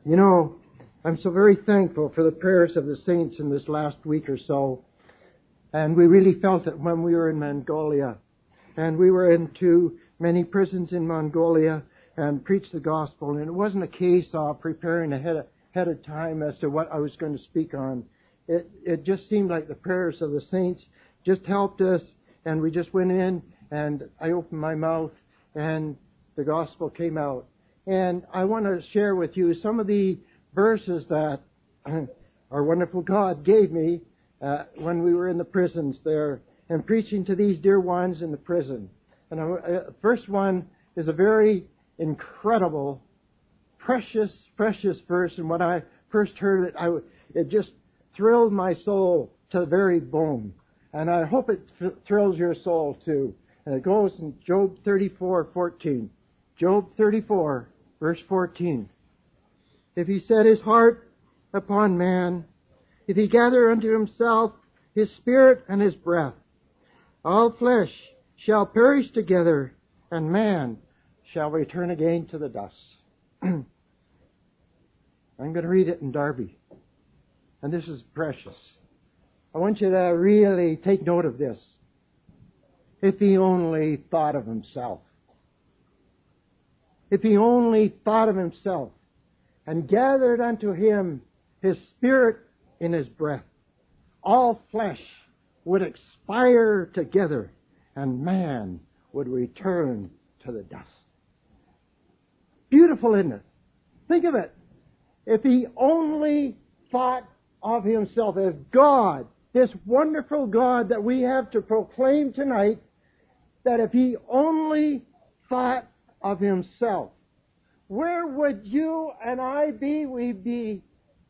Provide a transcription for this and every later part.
You know, I'm so very thankful for the prayers of the saints in this last week or so. And we really felt it when we were in Mongolia. And we were into many prisons in Mongolia and preached the gospel. And it wasn't a case of preparing ahead of time as to what I was going to speak on. It just seemed like the prayers of the saints just helped us. And we just went in and I opened my mouth and the gospel came out. And I want to share with you some of the verses that our wonderful God gave me when we were in the prisons there and preaching to these dear ones in the prison. And the first one is a very incredible, precious verse. And when I first heard it, it just thrilled my soul to the very bone. And I hope it thrills your soul too. And it goes in Job 34:14. Job 34, verse 14. If he set his heart upon man, if he gather unto himself his spirit and his breath, all flesh shall perish together, and man shall return again to the dust. I'm going to read it in Darby. And this is precious. I want you to really take note of this. If he only thought of himself. If he only thought of himself and gathered unto him his spirit in his breath, all flesh would expire together, and man would return to the dust. Beautiful, isn't it? Think of it. If he only thought of himself, if God, this wonderful God that we have to proclaim tonight, that if he only thought of himself, where would you and I be? We'd be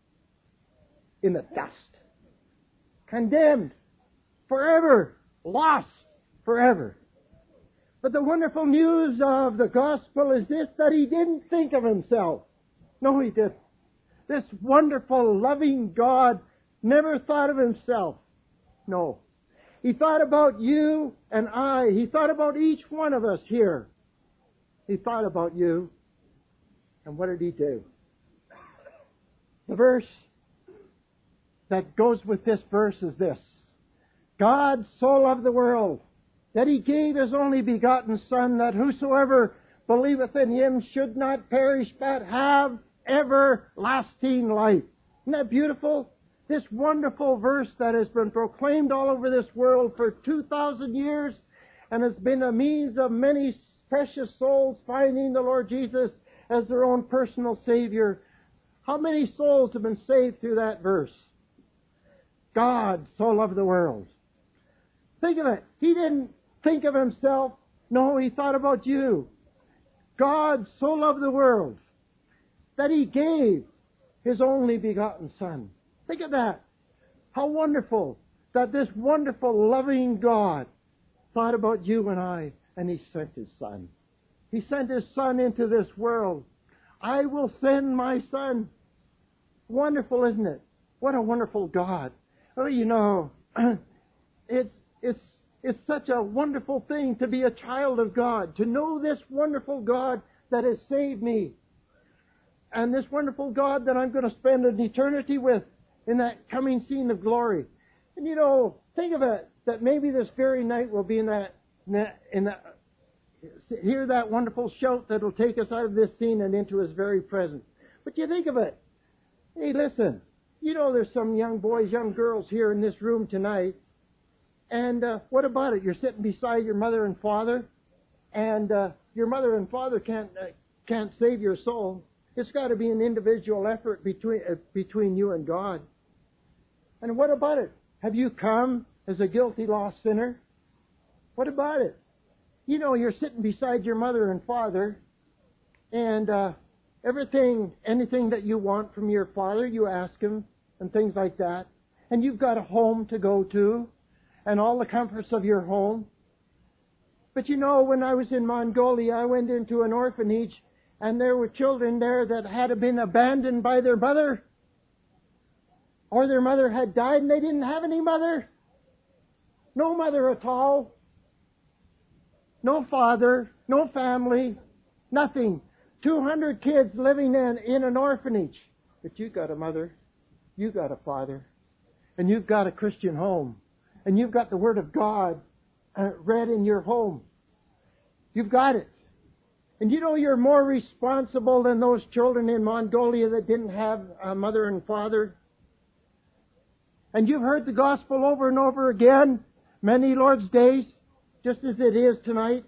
in the dust. Condemned. Forever. Lost. Forever. But the wonderful news of the gospel is this, that he didn't think of himself. No, he didn't. This wonderful, loving God never thought of himself. No. He thought about you and I. He thought about each one of us here. He thought about you. And what did he do? The verse that goes with this verse is this. God so loved the world that he gave his only begotten Son, that whosoever believeth in him should not perish but have everlasting life. Isn't that beautiful? This wonderful verse that has been proclaimed all over this world for 2,000 years and has been a means of many precious souls finding the Lord Jesus as their own personal Savior. How many souls have been saved through that verse? God so loved the world. Think of it. He didn't think of himself. No, he thought about you. God so loved the world that he gave his only begotten Son. Think of that. How wonderful that this wonderful, loving God thought about you and I, and he sent his Son. He sent his Son into this world. I will send my Son. Wonderful, isn't it? What a wonderful God. Well, you know, it's such a wonderful thing to be a child of God, to know this wonderful God that has saved me, and this wonderful God that I'm going to spend an eternity with in that coming scene of glory. And you know, think of it, that maybe this very night we'll be hear that wonderful shout that will take us out of this scene and into his very presence. But you think of it. Hey, listen. You know there's some young boys, young girls here in this room tonight. And what about it? You're sitting beside your mother and father, and your mother and father can't save your soul. It's got to be an individual effort between you and God. And what about it? Have you come as a guilty, lost sinner? What about it? You know, you're sitting beside your mother and father, and anything that you want from your father, you ask him, and things like that. And you've got a home to go to, and all the comforts of your home. But you know, when I was in Mongolia, I went into an orphanage, and there were children there that had been abandoned by their mother, or their mother had died, and they didn't have any mother. No mother at all. No father, no family, nothing. 200 kids living in an orphanage. But you got a mother, you got a father, and you've got a Christian home, and you've got the Word of God read in your home. You've got it. And you know you're more responsible than those children in Mongolia that didn't have a mother and father. And you've heard the gospel over and over again, many Lord's days, just as it is tonight.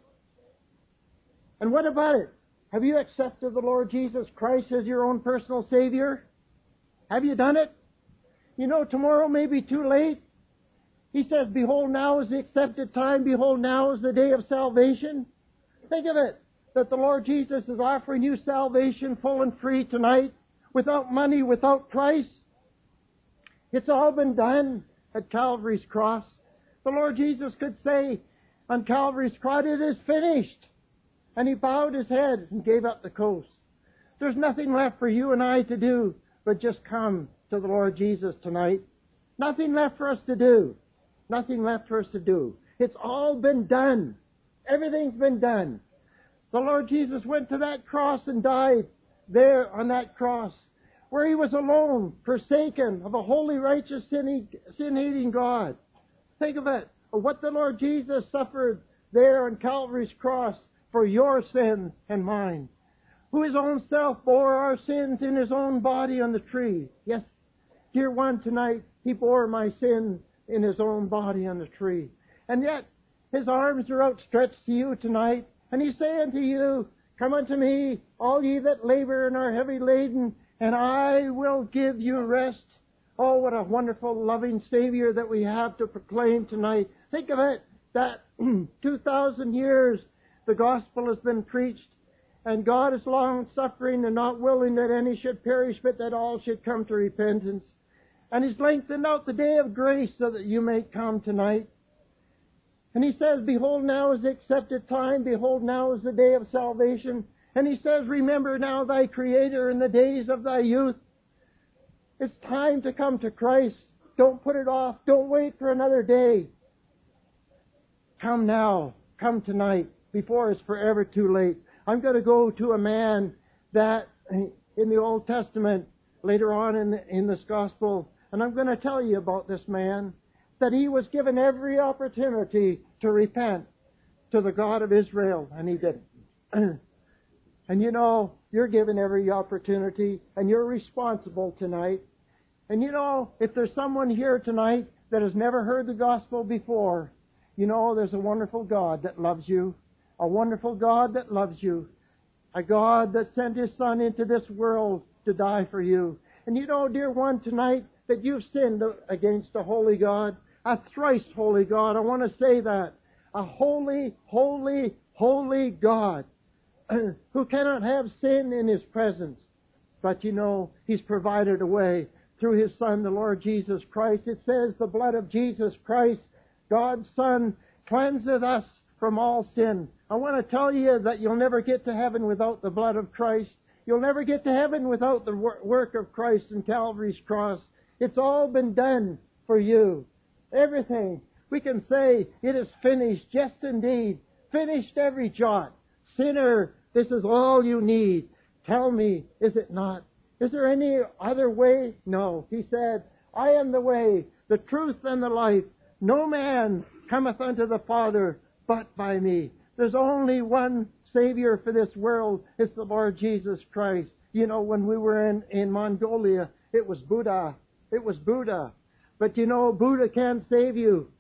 And what about it? Have you accepted the Lord Jesus Christ as your own personal Savior? Have you done it? You know, tomorrow may be too late. He says, behold, now is the accepted time. Behold, now is the day of salvation. Think of it, that the Lord Jesus is offering you salvation full and free tonight, without money, without price. It's all been done at Calvary's cross. The Lord Jesus could say on Calvary's cross, it is finished. And He bowed His head and gave up the ghost. There's nothing left for you and I to do but just come to the Lord Jesus tonight. Nothing left for us to do. Nothing left for us to do. It's all been done. Everything's been done. The Lord Jesus went to that cross and died there on that cross, where He was alone, forsaken of a holy, righteous, sin-hating God. Think of it, of what the Lord Jesus suffered there on Calvary's cross for your sin and mine, who His own self bore our sins in His own body on the tree. Yes, dear one, tonight He bore my sin in His own body on the tree. And yet His arms are outstretched to you tonight, and He's saying to you, come unto me, all ye that labor and are heavy laden, and I will give you rest. Oh, what a wonderful, loving Savior that we have to proclaim tonight. Think of it, that 2,000 years the gospel has been preached, and God is long-suffering and not willing that any should perish, but that all should come to repentance. And He's lengthened out the day of grace so that you may come tonight. And He says, behold, now is the accepted time. Behold, now is the day of salvation. And He says, remember now thy Creator in the days of thy youth. It's time to come to Christ. Don't put it off. Don't wait for another day. Come now. Come tonight, before it's forever too late. I'm going to go to a man that in the Old Testament, later on in this gospel, and I'm going to tell you about this man, that he was given every opportunity to repent to the God of Israel, and he didn't. And you know, you're given every opportunity, and you're responsible tonight. And you know, if there's someone here tonight that has never heard the gospel before, you know, there's a wonderful God that loves you. A wonderful God that loves you. A God that sent His Son into this world to die for you. And you know, dear one, tonight, that you've sinned against a holy God, a thrice holy God. I want to say that. A holy, holy, holy God who cannot have sin in His presence. But you know, He's provided a way through His Son, the Lord Jesus Christ. It says the blood of Jesus Christ, God's Son, cleanseth us from all sin. I want to tell you that you'll never get to heaven without the blood of Christ. You'll never get to heaven without the work of Christ in Calvary's cross. It's all been done for you. Everything. We can say it is finished. Yes, indeed. Finished every jot. Sinner, this is all you need. Tell me, is it not? Is there any other way? No. He said, I am the way, the truth, and the life. No man cometh unto the Father but by me. There's only one Savior for this world. It's the Lord Jesus Christ. You know, when we were in Mongolia, it was Buddha. It was Buddha. But you know, Buddha can't save you.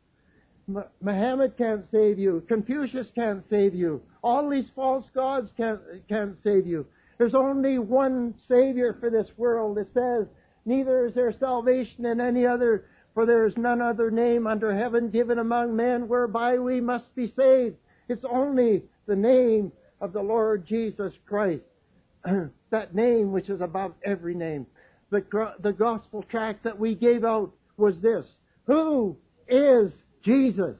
Muhammad can't save you. Confucius can't save you. All these false gods can't save you. There's only one Savior for this world. It says, neither is there salvation in any other, for there is none other name under heaven given among men whereby we must be saved. It's only the name of the Lord Jesus Christ. That name which is above every name. The gospel tract that we gave out was this. Who is Jesus?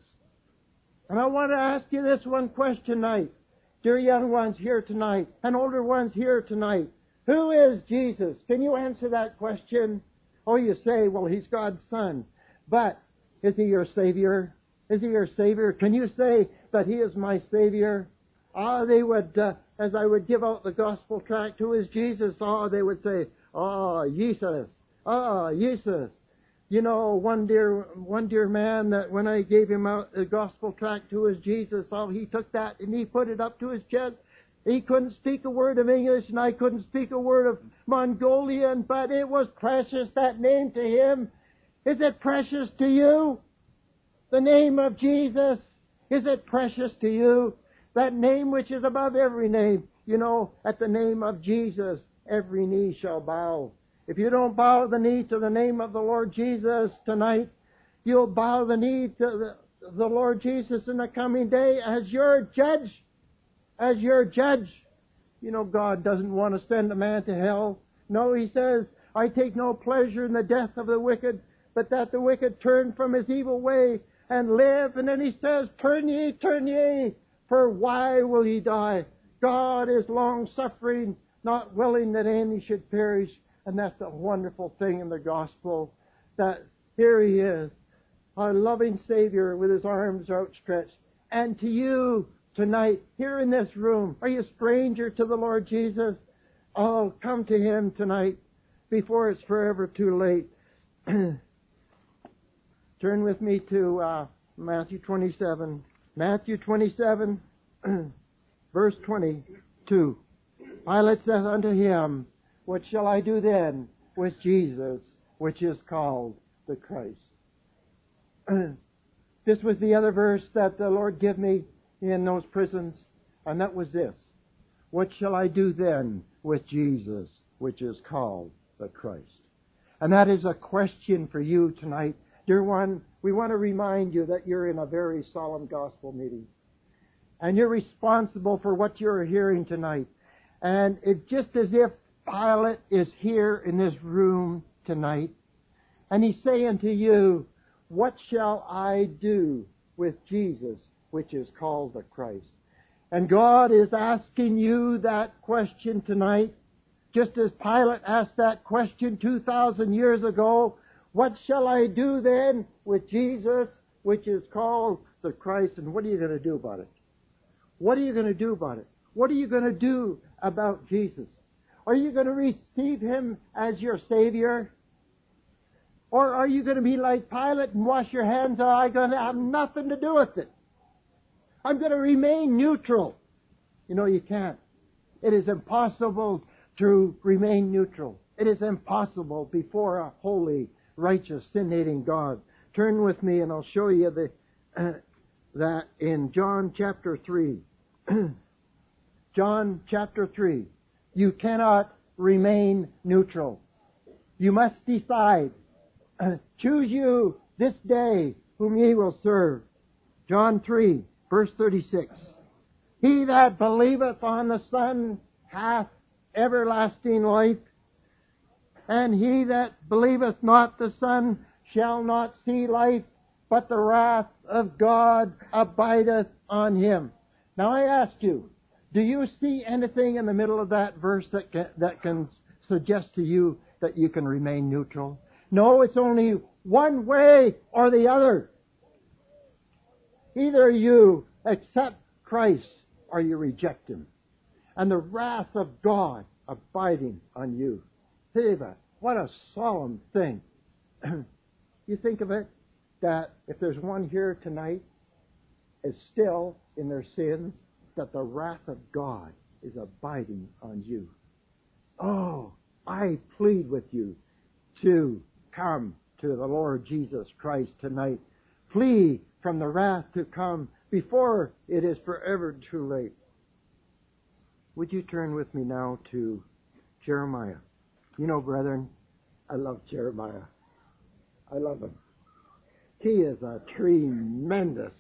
And I want to ask you this one question tonight. Dear young ones here tonight, and older ones here tonight. Who is Jesus? Can you answer that question? Oh, you say, well, He's God's Son. But is He your Savior? Is He your Savior? Can you say that He is my Savior? They would as I would give out the gospel tract, who is Jesus? Oh, they would say, oh, Jesus. Oh, Jesus. You know, one dear man that when I gave him out the gospel tract, who is Jesus? Oh, he took that and he put it up to his chest. He couldn't speak a word of English and I couldn't speak a word of Mongolian, but it was precious, that name to him. Is it precious to you? The name of Jesus. Is it precious to you? That name which is above every name. You know, at the name of Jesus, every knee shall bow. If you don't bow the knee to the name of the Lord Jesus tonight, you'll bow the knee to the Lord Jesus in the coming day as your judge. As your judge. You know, God doesn't want to send a man to hell. No, He says, I take no pleasure in the death of the wicked, but that the wicked turn from his evil way and live. And then He says, turn ye, for why will ye die? God is long-suffering, not willing that any should perish. And that's the wonderful thing in the gospel, that here He is, our loving Savior with His arms outstretched. And to you tonight, here in this room, are you a stranger to the Lord Jesus? Oh, come to Him tonight before it's forever too late. Turn with me to Matthew 27. Matthew 27, verse 22. Pilate saith unto Him, what shall I do then with Jesus, which is called the Christ? This was the other verse that the Lord gave me in those prisons, and that was this. What shall I do then with Jesus, which is called the Christ? And that is a question for you tonight. Dear one, we want to remind you that you're in a very solemn gospel meeting. And you're responsible for what you're hearing tonight. And it's just as if Pilate is here in this room tonight, and he's saying to you, what shall I do with Jesus, which is called the Christ? And God is asking you that question tonight, just as Pilate asked that question 2,000 years ago. What shall I do then with Jesus, which is called the Christ? And what are you going to do about it? What are you going to do about it? What are you going to do about Jesus? Are you going to receive Him as your Savior? Or are you going to be like Pilate and wash your hands? I'm going to have nothing to do with it. I'm going to remain neutral. You know, you can't. It is impossible to remain neutral. It is impossible before a holy, righteous, sin-hating God. Turn with me and I'll show you that in John chapter 3. John chapter 3. You cannot remain neutral. You must decide. Choose you this day whom ye will serve. John 3, verse 36. He that believeth on the Son hath everlasting life, and he that believeth not the Son shall not see life, but the wrath of God abideth on him. Now I ask you, do you see anything in the middle of that verse that can suggest to you that you can remain neutral? No, it's only one way or the other. Either you accept Christ or you reject Him. And the wrath of God abiding on you. Think of it. What a solemn thing. You think of it, that if there's one here tonight is still in their sins, that the wrath of God is abiding on you. Oh, I plead with you to come to the Lord Jesus Christ tonight. Flee from the wrath to come before it is forever too late. Would you turn with me now to Jeremiah? You know, brethren, I love Jeremiah. I love him. He is a tremendous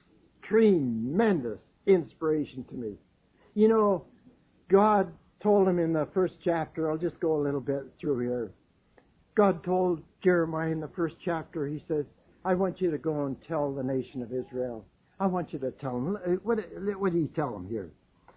inspiration to me. You know, God told him in the first chapter, I'll just go a little bit through here. God told Jeremiah in the first chapter, He says, I want you to go and tell the nation of Israel. I want you to tell them. What did He tell them here?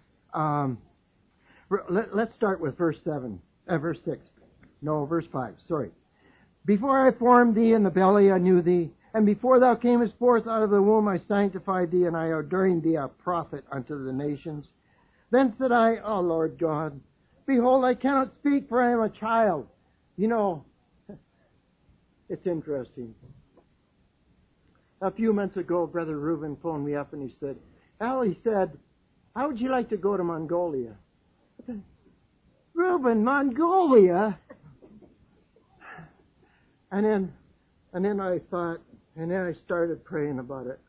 Let's start with verse 6. No, verse 5, sorry. Before I formed thee in the belly, I knew thee. And before thou camest forth out of the womb, I sanctified thee, and I ordained thee a prophet unto the nations. Then said I, O Lord God, behold, I cannot speak, for I am a child. You know, it's interesting. A few months ago, Brother Reuben phoned me up and he said, Al, he said, how would you like to go to Mongolia? I said, Reuben, Mongolia? And then I thought, and then I started praying about it.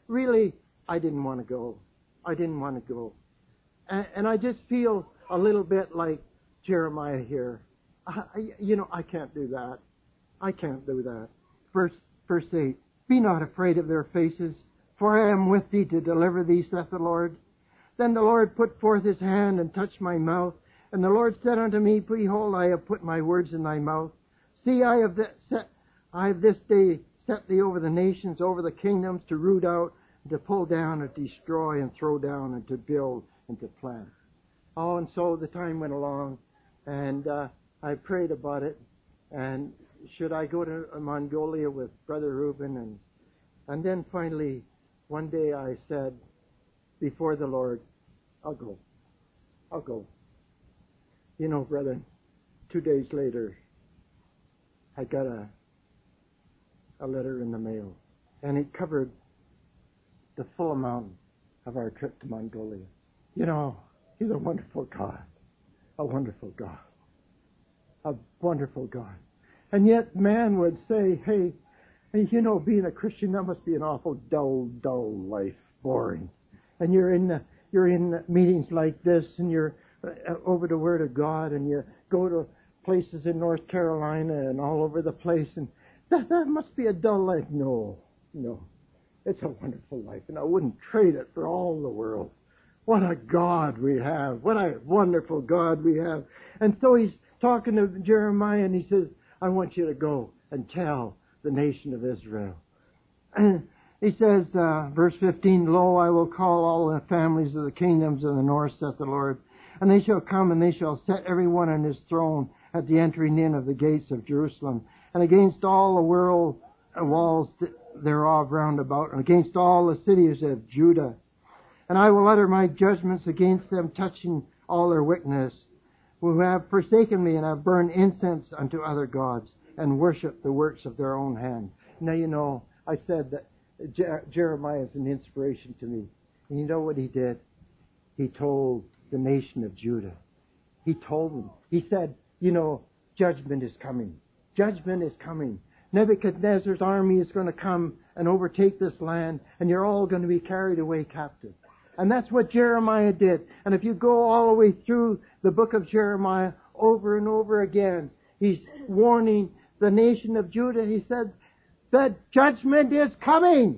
I didn't want to go. I didn't want to go. And I just feel a little bit like Jeremiah here. I can't do that. I can't do that. Verse 8, be not afraid of their faces, for I am with thee to deliver thee, saith the Lord. Then the Lord put forth his hand and touched my mouth. And the Lord said unto me, behold, I have put my words in thy mouth. See, I have this day set thee over the nations, over the kingdoms, to root out, and to pull down, and destroy, and throw down, and to build, and to plant. Oh, and so the time went along, and I prayed about it. And should I go to Mongolia with Brother Reuben? And then finally, one day I said before the Lord, I'll go. I'll go. You know, brethren, 2 days later, I got a letter in the mail, and it covered the full amount of our trip to Mongolia. You know, He's a wonderful God. A wonderful God. A wonderful God. And yet man would say, hey, you know, being a Christian, that must be an awful dull life, boring. And you're in meetings like this, and you're over the Word of God, and you go to places in North Carolina and all over the place, and that must be a dull life. No. It's a wonderful life, and I wouldn't trade it for all the world. What a God we have. What a wonderful God we have. And so he's talking to Jeremiah, and he says, I want you to go and tell the nation of Israel. And he says, verse 15, Lo, I will call all the families of the kingdoms of the north, saith the Lord, and they shall come, and they shall set every one on his throne at the entering in of the gates of Jerusalem, and against all the world walls thereof round about, and against all the cities of Judah. And I will utter my judgments against them, touching all their wickedness, who have forsaken me, and have burned incense unto other gods, and worshipped the works of their own hand. Now, you know, I said that Jeremiah is an inspiration to me. And you know what he did? He told the nation of Judah. He told them. He said, you know, judgment is coming. Judgment is coming. Nebuchadnezzar's army is going to come and overtake this land, and you're all going to be carried away captive. And that's what Jeremiah did. And if you go all the way through the book of Jeremiah, over and over again, he's warning the nation of Judah. He said, the judgment is coming.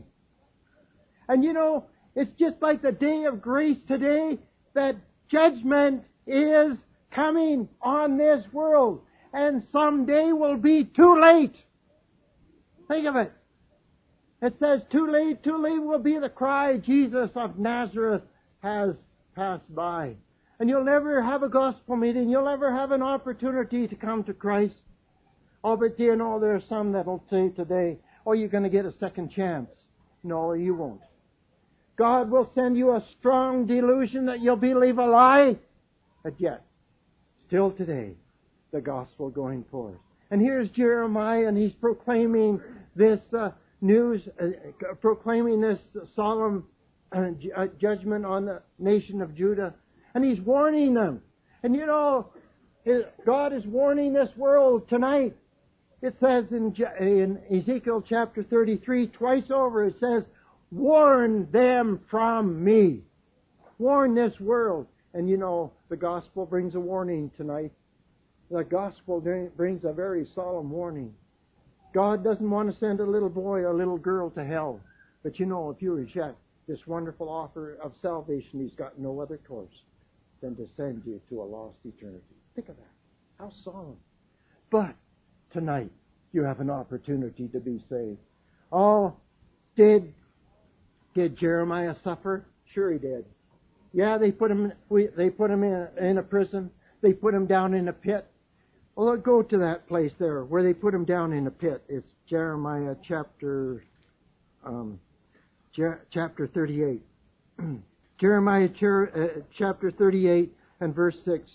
And you know, it's just like the day of grace today, that judgment is coming on this world. And someday will be too late. Think of it. It says, too late will be the cry, Jesus of Nazareth has passed by. And you'll never have a gospel meeting. You'll never have an opportunity to come to Christ. Oh, but you know, there are some that'll say today, oh, you're going to get a second chance. No, you won't. God will send you a strong delusion that you'll believe a lie. But yet, still today, the gospel going forth. And here's Jeremiah, and he's proclaiming this news, proclaiming this solemn judgment on the nation of Judah. And he's warning them. And you know, God is warning this world tonight. It says in Ezekiel chapter 33, twice over, it says, warn them from me. Warn this world. And you know, the gospel brings a warning tonight. The gospel brings a very solemn warning. God doesn't want to send a little boy or a little girl to hell. But you know, if you reject this wonderful offer of salvation, He's got no other course than to send you to a lost eternity. Think of that. How solemn. But tonight, you have an opportunity to be saved. Oh, did Jeremiah suffer? Sure he did. Yeah, they put him in a prison. They put him down in a pit. Well, let's go to that place there where they put him down in a pit. It's Jeremiah chapter 38. Jeremiah chapter 38 and verse 6.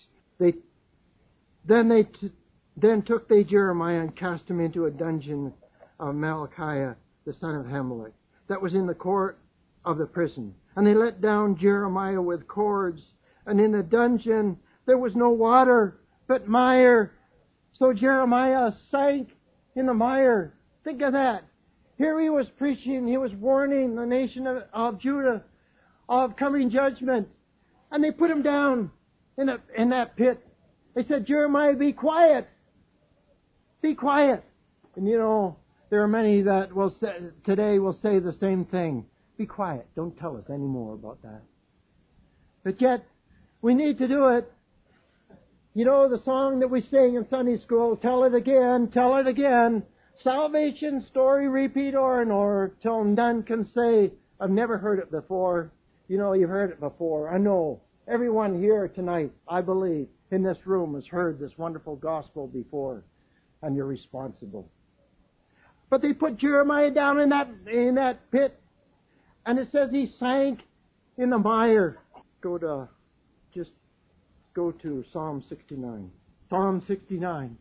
Then took they Jeremiah and cast him into a dungeon of Malchiah, the son of Hamelech, that was in the court of the prison. And they let down Jeremiah with cords, and in the dungeon there was no water, but mire. So Jeremiah sank in the mire. Think of that. Here he was preaching, he was warning the nation of Judah of coming judgment. And they put him down in that pit. They said, Jeremiah, be quiet. Be quiet. And you know, there are many that today will say the same thing. Be quiet. Don't tell us any more about that. But yet, we need to do it. You know the song that we sing in Sunday school, tell it again, tell it again. Salvation story repeat o'er and o'er, till none can say, I've never heard it before. You know, you've heard it before. I know. Everyone here tonight, I believe, in this room has heard this wonderful gospel before, and you're responsible. But they put Jeremiah down in that pit, and it says he sank in the mire. Go to Psalm 69. Psalm 69.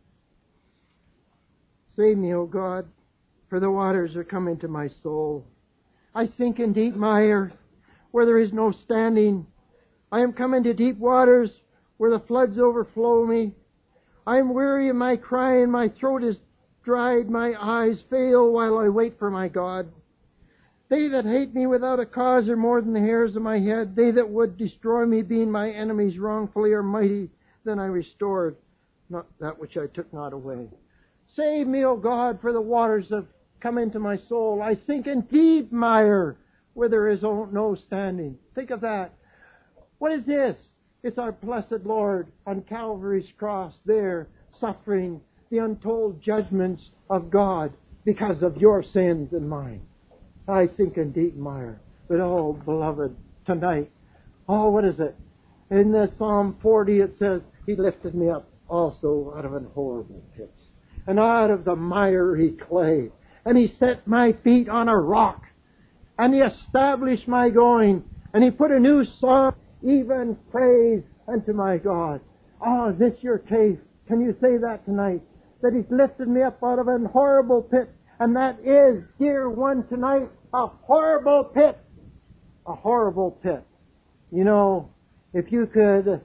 Save me, O God, for the waters are come into my soul. I sink in deep mire, where there is no standing. I am come into deep waters, where the floods overflow me. I am weary of my crying, my throat is dried, my eyes fail while I wait for my God. They that hate me without a cause are more than the hairs of my head. They that would destroy me, being my enemies wrongfully, are mighty. Then I restored not that which I took not away. Save me, O God, for the waters have come into my soul. I sink in deep mire, where there is no standing. Think of that. What is this? It's our blessed Lord on Calvary's cross there, suffering the untold judgments of God because of your sins and mine. I sink in deep mire. But oh, beloved, tonight, what is it? In the Psalm 40 it says, He lifted me up also out of an horrible pit, and out of the miry clay. And He set my feet on a rock, and He established my going, and He put a new song, even praise unto my God. Oh, is this your case? Can you say that tonight? That He's lifted me up out of an horrible pit. And that is, dear one tonight, a horrible pit. A horrible pit. You know, if you could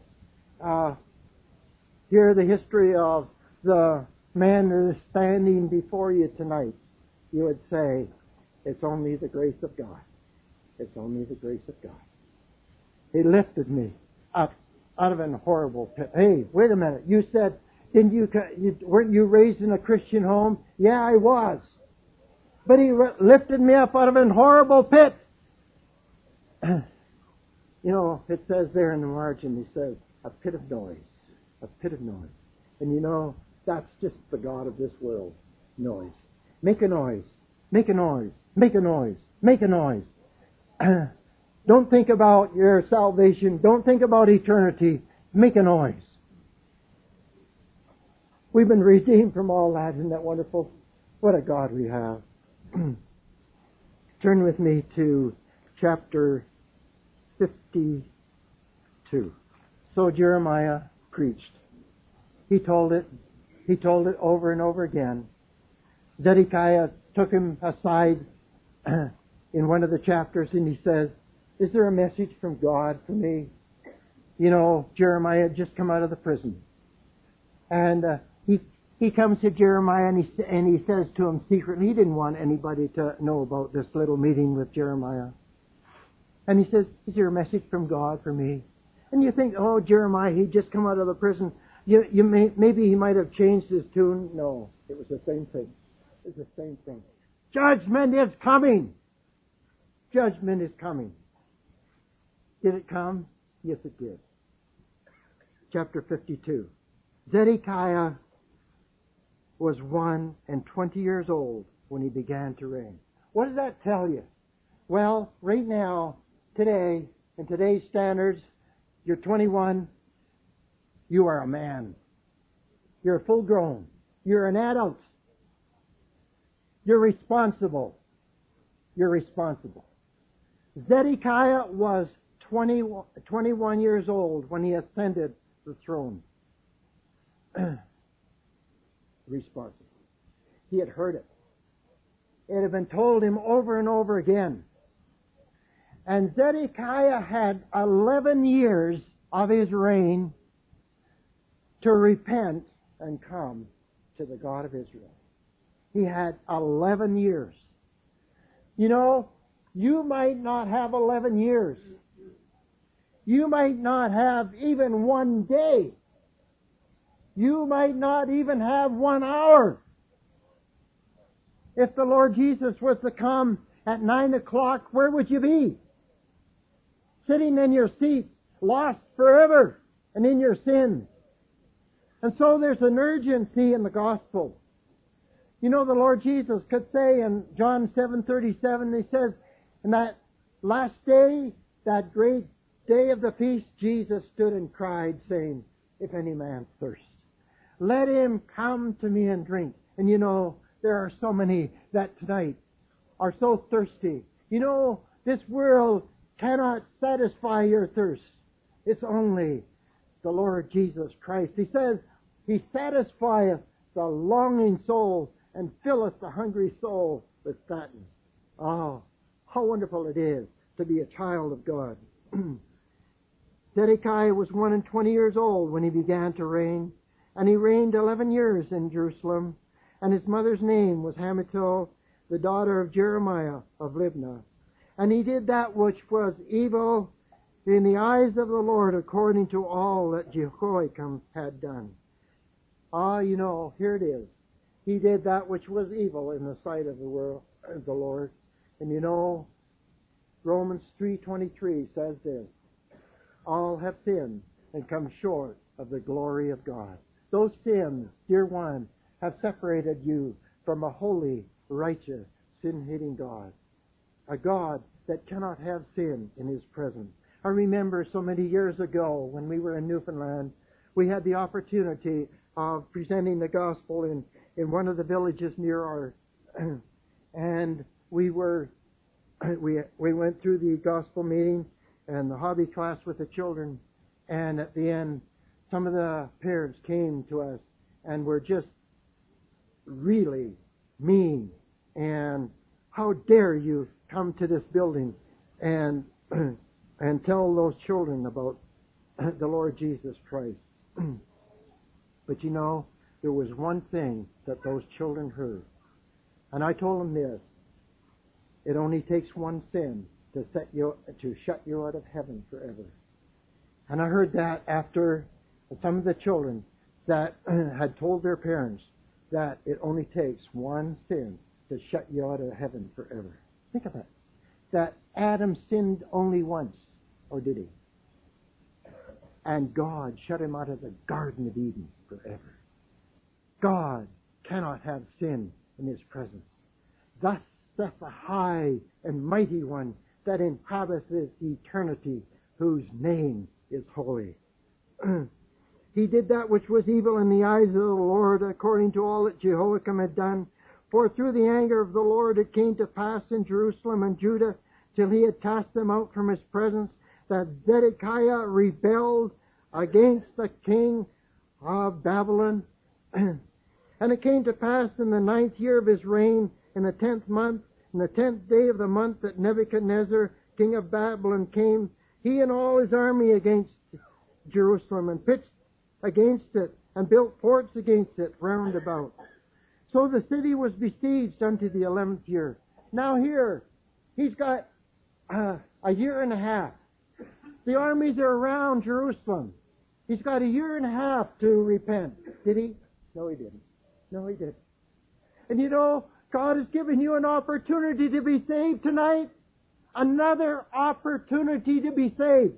hear the history of the man who is standing before you tonight, you would say, it's only the grace of God. It's only the grace of God. He lifted me up out of an horrible pit. Hey, wait a minute. You said, weren't you raised in a Christian home? Yeah, I was. But He lifted me up out of an horrible pit. You know, it says there in the margin, He says, a pit of noise. A pit of noise. And you know, that's just the God of this world. Noise. Make a noise. Make a noise. Make a noise. Make a noise. Don't think about your salvation. Don't think about eternity. Make a noise. We've been redeemed from all that. Isn't that wonderful? What a God we have. Turn with me to chapter 52. So Jeremiah preached. He told it over and over again. Zedekiah took him aside in one of the chapters and he says, is there a message from God for me? You know, Jeremiah had just come out of the prison. And he comes to Jeremiah and he says to him secretly, he didn't want anybody to know about this little meeting with Jeremiah. And he says, is there a message from God for me? And you think, oh, Jeremiah, he'd just come out of the prison. Maybe he might have changed his tune. No, it was the same thing. It was the same thing. Judgment is coming. Judgment is coming. Did it come? Yes, it did. Chapter 52. Zedekiah was 21 years old when he began to reign. What does that tell you? Well, right now, today, in today's standards, you're 21, you are a man. You're full grown. You're an adult. You're responsible. You're responsible. Zedekiah was 21 years old when he ascended the throne. Responsible. He had heard it. It had been told him over and over again. And Zedekiah had 11 years of his reign to repent and come to the God of Israel. He had 11 years. You know, you might not have 11 years. You might not have even one day. You might not even have 1 hour. If the Lord Jesus was to come at 9 o'clock, where would you be? Sitting in your seat, lost forever and in your sins. And so there's an urgency in the gospel. You know, the Lord Jesus could say in John 7:37, he says, in that last day, that great day of the feast, Jesus stood and cried, saying, if any man thirst, let him come to me and drink. And you know, there are so many that tonight are so thirsty. You know, this world cannot satisfy your thirst. It's only the Lord Jesus Christ. He says, He satisfieth the longing soul and filleth the hungry soul with fatness. Oh, how wonderful it is to be a child of God. Zedekiah was 21 years old when he began to reign, and he reigned 11 years in Jerusalem, and his mother's name was Hamutal, the daughter of Jeremiah of Libnah. And he did that which was evil in the eyes of the Lord, according to all that Jehoiakim had done. Ah, you know, here it is. He did that which was evil in the sight of the Lord. And you know, Romans 3:23 says this, all have sinned and come short of the glory of God. Those sins, dear one, have separated you from a holy, righteous, sin-hating God. A God that cannot have sin in His presence. I remember so many years ago when we were in Newfoundland, we had the opportunity of presenting the gospel in one of the villages near our, and we went through the gospel meeting and the hobby class with the children, and at the end, some of the parents came to us and were just really mean, and how dare you come to this building and tell those children about the Lord Jesus Christ. But you know, there was one thing that those children heard. And I told them this, it only takes one sin to shut you out of heaven forever. And I heard that after some of the children that had told their parents that it only takes one sin to shut you out of heaven forever. Think of it. That Adam sinned only once, or did he? And God shut him out of the Garden of Eden forever. God cannot have sin in His presence. Thus saith the high and mighty one that inhabiteth eternity, whose name is holy. He did that which was evil in the eyes of the Lord, according to all that Jehoiakim had done. For through the anger of the Lord it came to pass in Jerusalem and Judah, till He had cast them out from His presence, that Zedekiah rebelled against the king of Babylon. And it came to pass in the 9th year of his reign, in the 10th month, in the 10th day of the month, that Nebuchadnezzar, king of Babylon, came, he and all his army, against Jerusalem, and pitched against it, and built forts against it round about. So the city was besieged unto the 11th year. Now here, he's got a year and a half. The armies are around Jerusalem. He's got a year and a half to repent. Did he? No, he didn't. No, he didn't. And you know, God has given you an opportunity to be saved tonight. Another opportunity to be saved.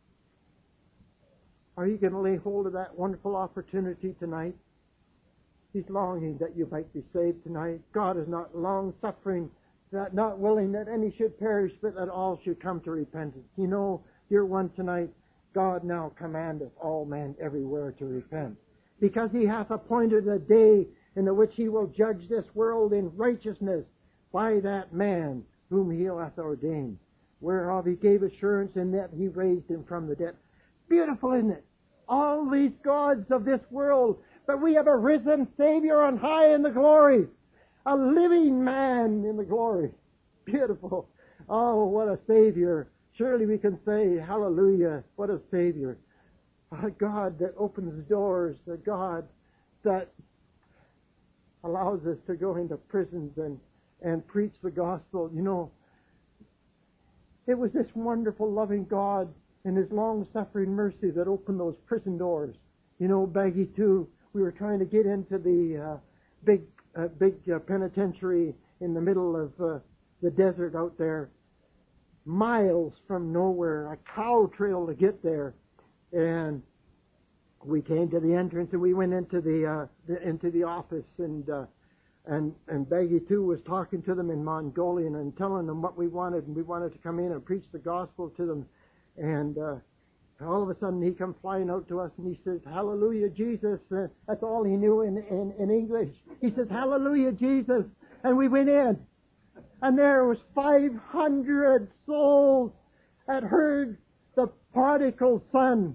Are you going to lay hold of that wonderful opportunity tonight? He's longing that you might be saved tonight. God is not long-suffering, not willing that any should perish, but that all should come to repentance. You know, dear one, tonight, God now commandeth all men everywhere to repent, because He hath appointed a day in the which He will judge this world in righteousness by that man whom He hath ordained. whereof he gave assurance in that he raised him from the dead. Beautiful, isn't it? All these gods of this world, but we have a risen Savior on high in the glory. A living man in the glory. Beautiful. Oh, what a Savior. Surely we can say, hallelujah, what a Savior. A God that opens doors, a God that allows us to go into prisons and preach the gospel. You know, it was this wonderful, loving God and His long-suffering mercy that opened those prison doors. You know, Baggy too, we were trying to get into the big penitentiary in the middle of the desert out there, miles from nowhere, a cow trail to get there. And we came to the entrance and we went into the office, and Baggy too was talking to them in Mongolian and telling them what we wanted, and we wanted to come in and preach the gospel to them. And all of a sudden he comes flying out to us and he says, hallelujah, Jesus. That's all he knew in English. He says, hallelujah, Jesus. And we went in. And there was 500 souls that heard the prodigal son.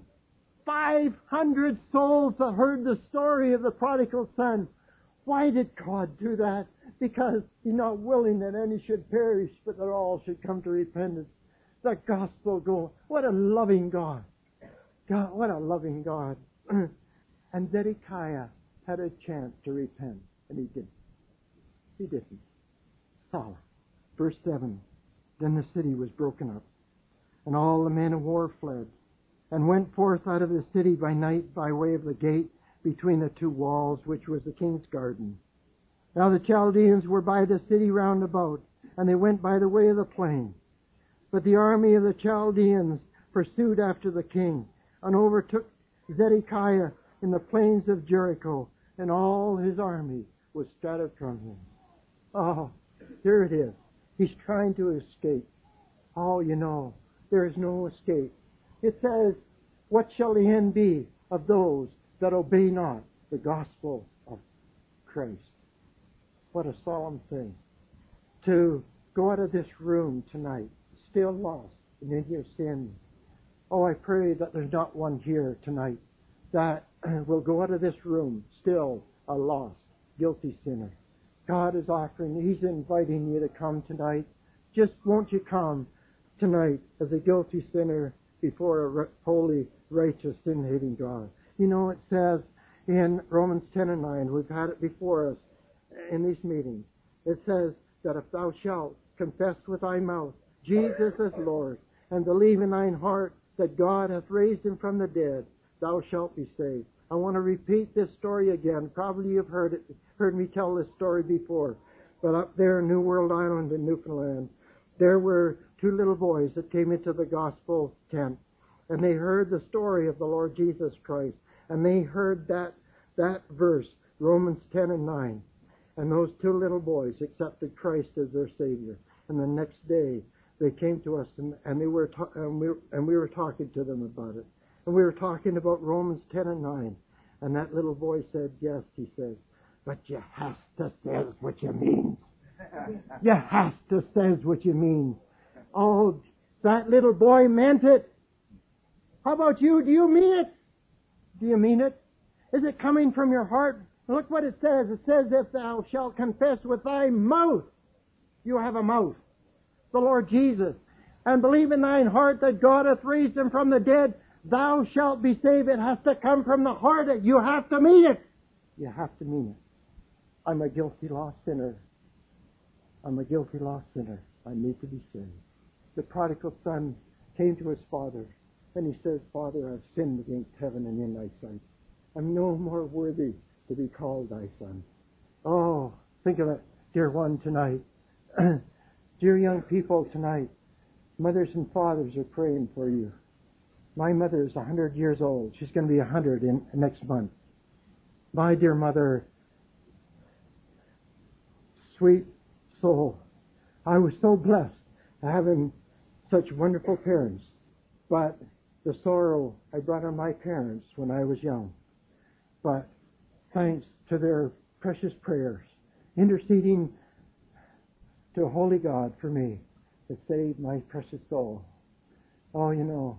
500 souls that heard the story of the prodigal son. Why did God do that? Because He's not willing that any should perish, but that all should come to repentance. The gospel go. What a loving God. God, what a loving God. And Zedekiah had a chance to repent, and he didn't. He didn't. Solomon. Verse 7. Then the city was broken up, and all the men of war fled, and went forth out of the city by night by way of the gate between the two walls, which was the king's garden. Now the Chaldeans were by the city round about, and they went by the way of the plain. But the army of the Chaldeans pursued after the king, and overtook Zedekiah in the plains of Jericho, and all his army was scattered from him. Oh, here it is. He's trying to escape. Oh, you know, there is no escape. It says, what shall the end be of those that obey not the gospel of Christ? What a solemn thing. To go out of this room tonight, still lost and in your sin. Oh, I pray that there's not one here tonight that will go out of this room still a lost, guilty sinner. God is offering, He's inviting you to come tonight. Just won't you come tonight as a guilty sinner before a holy, righteous, sin-hating God. You know, it says in Romans 10 and 9, we've had it before us in these meetings. It says that if thou shalt confess with thy mouth Jesus is Lord, and believe in thine heart that God hath raised Him from the dead, thou shalt be saved. I want to repeat this story again. Probably you've heard me tell this story before. But up there in New World Island in Newfoundland, there were two little boys that came into the gospel tent, and they heard the story of the Lord Jesus Christ, and they heard that verse, Romans 10 and 9. And those two little boys accepted Christ as their Savior. And the next day, they came to us, and we were talking to them about it. And we were talking about Romans 10 and 9. And that little boy said, yes, he says, but you have to say what you mean. You have to say what you mean. Oh, that little boy meant it. How about you? Do you mean it? Do you mean it? Is it coming from your heart? Look what it says. It says, if thou shalt confess with thy mouth, you have a mouth, the Lord Jesus, and believe in thine heart that God hath raised Him from the dead, thou shalt be saved. It has to come from the heart. You have to mean it. You have to mean it. I'm a guilty, lost sinner. I'm a guilty, lost sinner. I need to be saved. The prodigal son came to his father, and he says, Father, I've sinned against heaven and in thy sight. I'm no more worthy to be called thy son. Oh, think of it, dear one, tonight. Dear young people tonight, mothers and fathers are praying for you. My mother is 100 years old. She's going to be 100 next month. My dear mother, sweet soul, I was so blessed having such wonderful parents. But the sorrow I brought on my parents when I was young. But thanks to their precious prayers, interceding to Holy God for me, to save my precious soul. Oh,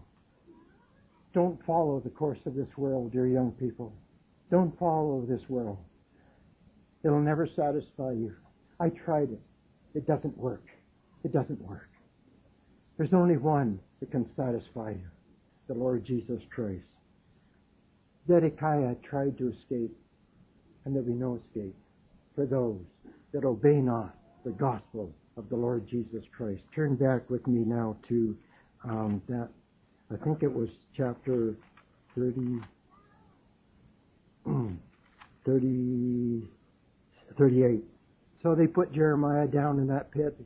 don't follow the course of this world, dear young people. Don't follow this world. It'll never satisfy you. I tried it. It doesn't work. It doesn't work. There's only one that can satisfy you, the Lord Jesus Christ. Zedekiah tried to escape, and there'll be no escape for those that obey not the gospel of the Lord Jesus Christ. Turn back with me now to that. I think it was chapter 38. So they put Jeremiah down in that pit,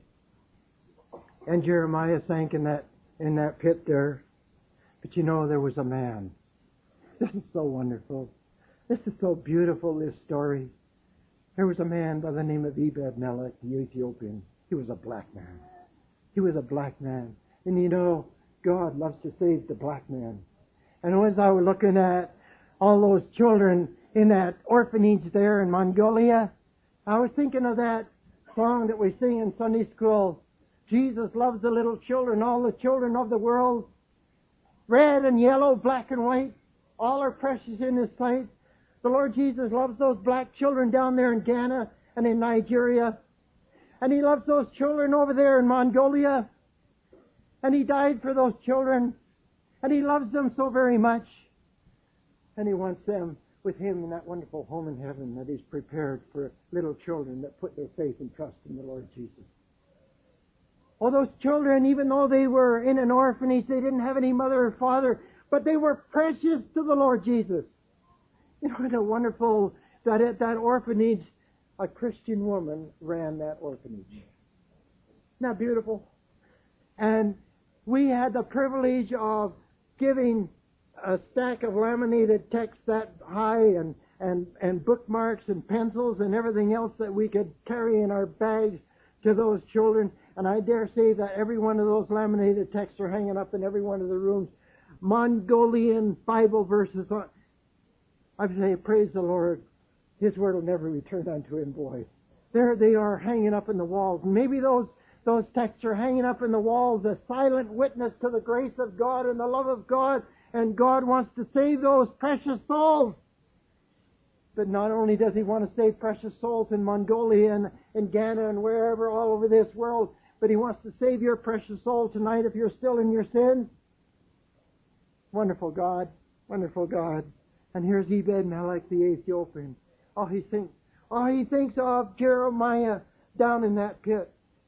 and Jeremiah sank in that pit there. But there was a man. This is so wonderful. This is so beautiful, this story. There was a man by the name of Ebed-Melech, the Ethiopian. He was a black man. He was a black man. And God loves to save the black man. And as I was looking at all those children in that orphanage there in Mongolia, I was thinking of that song that we sing in Sunday school. Jesus loves the little children, all the children of the world. Red and yellow, black and white, all are precious in His sight. The Lord Jesus loves those black children down there in Ghana and in Nigeria. And He loves those children over there in Mongolia. And He died for those children. And He loves them so very much. And He wants them with Him in that wonderful home in heaven that He's prepared for little children that put their faith and trust in the Lord Jesus. Oh, those children, even though they were in an orphanage, they didn't have any mother or father, but they were precious to the Lord Jesus. It's wonderful that at that orphanage, a Christian woman ran that orphanage. Isn't that beautiful? And we had the privilege of giving a stack of laminated text that high and bookmarks and pencils and everything else that we could carry in our bags to those children. And I dare say that every one of those laminated texts are hanging up in every one of the rooms. Mongolian Bible verses. I say, praise the Lord. His word will never return unto Him void. There they are hanging up in the walls. Maybe those texts are hanging up in the walls, a silent witness to the grace of God and the love of God. And God wants to save those precious souls. But not only does He want to save precious souls in Mongolia and in Ghana and wherever all over this world, but He wants to save your precious soul tonight if you're still in your sin. Wonderful God. Wonderful God. And here's Ebed-Melech the Ethiopian. He thinks of Jeremiah down in that pit.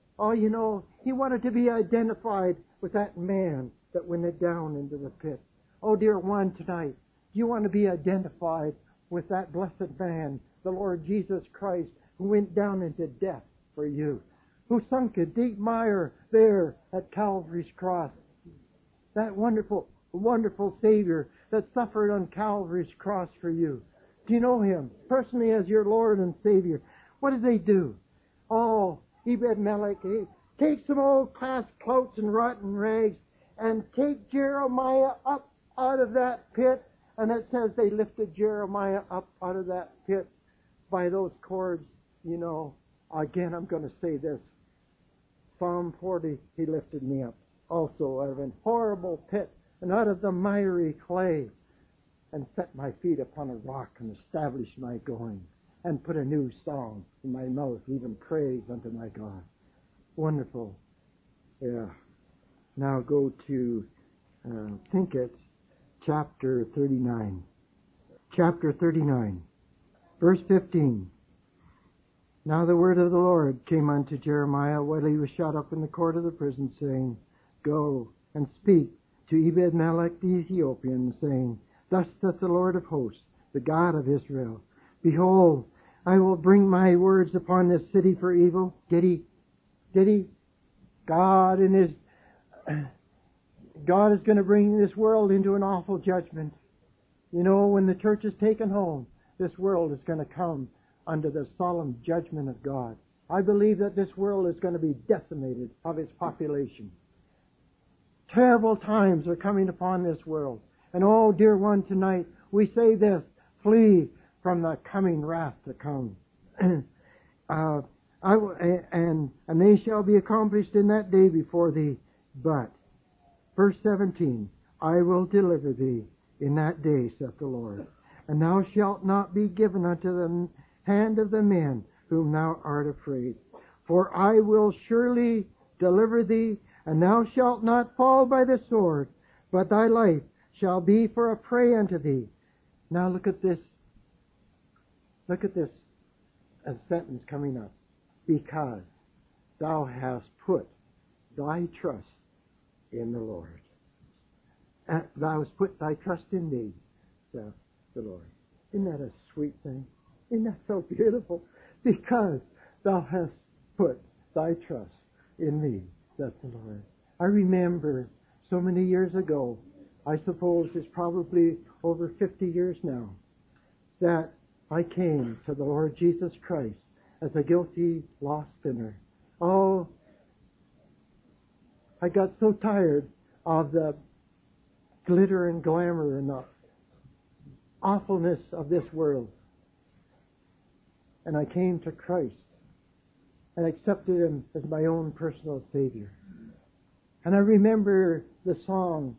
He wanted to be identified with that man that went down into the pit. Oh, dear one, tonight, you want to be identified with that blessed man, the Lord Jesus Christ, who went down into death for you, who sunk a deep mire there at Calvary's cross. That wonderful, wonderful Savior that suffered on Calvary's cross for you. Do you know Him personally as your Lord and Savior? What did they do? Oh, Ebed-Melech take some old class cloaks and rotten rags and take Jeremiah up out of that pit. And it says they lifted Jeremiah up out of that pit by those cords. Again, I'm going to say this. Psalm 40, He lifted me up also out of an horrible pit and out of the miry clay, and set my feet upon a rock and established my going, and put a new song in my mouth, even praise unto my God. Wonderful. Yeah. Now go to, I think it's chapter 39. Chapter 39, verse 15. Now the word of the Lord came unto Jeremiah while he was shut up in the court of the prison, saying, Go and speak to Ebed-Melech the Ethiopian, saying, Thus saith the Lord of hosts, the God of Israel, Behold, I will bring my words upon this city for evil. Did he? God is going to bring this world into an awful judgment. When the church is taken home, this world is going to come under the solemn judgment of God. I believe that this world is going to be decimated of its population. Terrible times are coming upon this world. And oh, dear one, tonight we say this, flee from the coming wrath to come. and they shall be accomplished in that day before thee. But, verse 17, I will deliver thee in that day, saith the Lord. And thou shalt not be given unto the hand of the men whom thou art afraid. For I will surely deliver thee, and thou shalt not fall by the sword, but thy life shall be for a prey unto thee. Now look at this. Look at this, a sentence coming up. Because thou hast put thy trust in the Lord. Thou hast put thy trust in me, saith the Lord. Isn't that a sweet thing? Isn't that so beautiful? Because thou hast put thy trust in me, saith the Lord. I remember so many years ago, I suppose it's probably over 50 years now, that I came to the Lord Jesus Christ as a guilty, lost sinner. Oh, I got so tired of the glitter and glamour and the awfulness of this world. And I came to Christ and accepted Him as my own personal Savior. And I remember the song.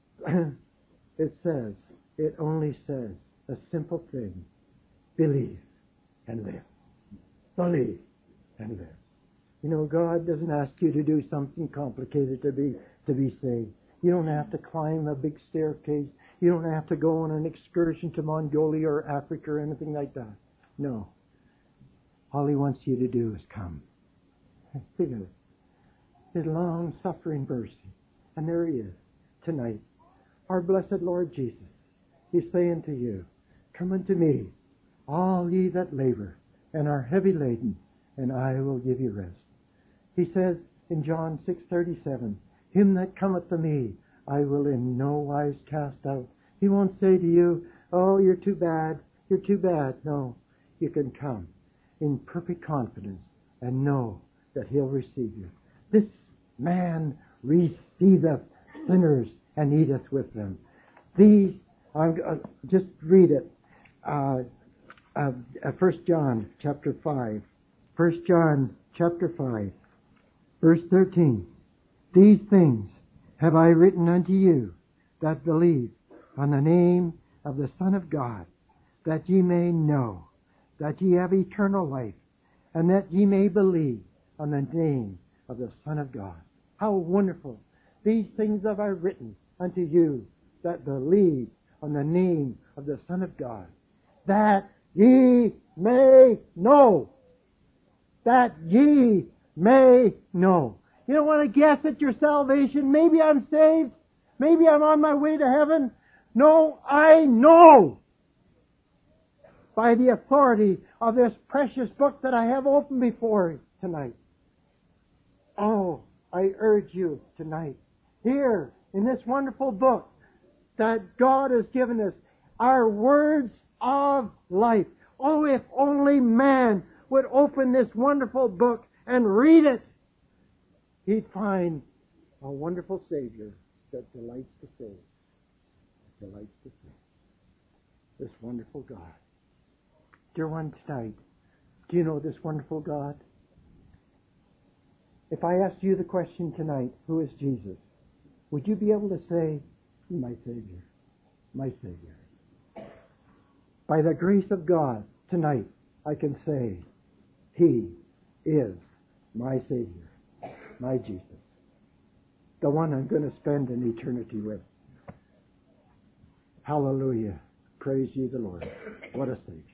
It only says a simple thing. Believe and live. Believe and live. You know, God doesn't ask you to do something complicated to be saved. You don't have to climb a big staircase. You don't have to go on an excursion to Mongolia or Africa or anything like that. No. All He wants you to do is come. Think of it. His long-suffering mercy. And there He is tonight. Our blessed Lord Jesus. He's saying to you, come unto me, all ye that labor and are heavy laden, and I will give you rest. He says in John 6:37, him that cometh to me, I will in no wise cast out. He won't say to you, oh, you're too bad, you're too bad. No, you can come in perfect confidence and know that He'll receive you. This man receiveth sinners and eateth with them. These, just read it. 1 John chapter 5. 1 John chapter 5, verse 13. These things have I written unto you that believe on the name of the Son of God, that ye may know that ye have eternal life, and that ye may believe on the name of the Son of God. How wonderful! These things have I written unto you that believe on the name of the Son of God, that ye may know. That ye may know. You don't want to guess at your salvation. Maybe I'm saved. Maybe I'm on my way to heaven. No, I know by the authority of this precious book that I have open before you tonight. Oh, I urge you tonight, here in this wonderful book that God has given us, are words of life. Oh, if only man would open this wonderful book and read it, he'd find a wonderful Savior that delights to save. Delights to save. This wonderful God. Dear one, tonight, do you know this wonderful God? If I asked you the question tonight, who is Jesus? Would you be able to say, my Savior, my Savior? By the grace of God, tonight, I can say, He is my Savior, my Jesus, the one I'm going to spend an eternity with. Hallelujah. Praise ye the Lord. What a Savior.